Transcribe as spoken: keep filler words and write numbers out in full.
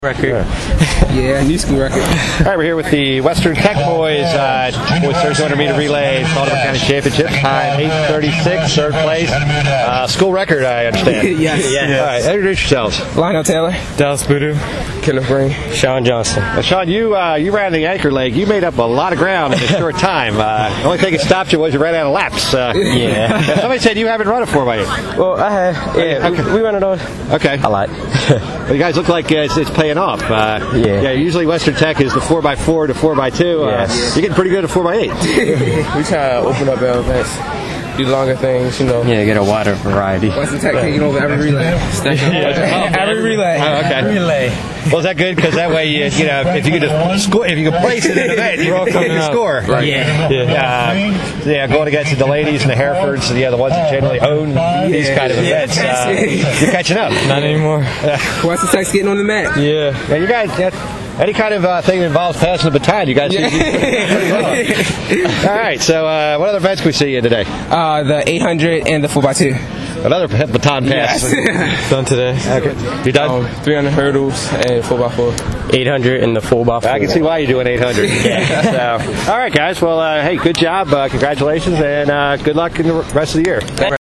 Record. Yeah. yeah, new school record. All right, we're here with the Western Tech boys. Uh, boys thirty two hundred meter relay, Baltimore County Championship. Time eight thirty-six, third place. Uh, school record, I understand. yes. yes. All right, introduce yourselves. Lionel Taylor. Dallas Voodoo. Kenneth Green. Sean Johnson. Now, Sean, you uh, you ran the anchor leg. You made up a lot of ground in a short time. Uh, the only thing that stopped you was you ran out of laps. Uh, yeah. Somebody said you haven't run a four by eight. Well, I have. Yeah, okay. we, we run it on. Okay. A lot. Well, you guys look like uh, it's, it's paying off. Uh, yeah. Yeah. Usually Western Tech is the four by four to four by two. Uh, yes. You're getting pretty good at four by eight. We try to open up our events. Do longer things, you know. Yeah, get a wider variety. Western Tech taking over every relay. yeah. every relay. Oh, okay. Relay. Well, is that good? Because that way, you, you know, if you could just score, if you could place it in an event, you can score. Right. Yeah. Yeah. Uh, yeah. Going against the Ladies and the Herefords, yeah, the ones that generally own these kind of events. Uh, you're catching up. Not anymore. Uh, Western Tech's getting on the mat. Yeah. Yeah. You guys. Yeah, any kind of uh, thing that involves passing the baton, you guys. Yeah. Pretty well. All right. So, uh, what other events can we see you today? Uh, the eight hundred and the four by two. Another baton pass. Yes. Done today. Okay. You done? Um, three hundred hurdles and four by four. eight hundred and the four by four. I can see why you're doing eight hundred. Yeah. So, all right, guys. Well, uh, hey, good job. Uh, congratulations, and uh, good luck in the rest of the year.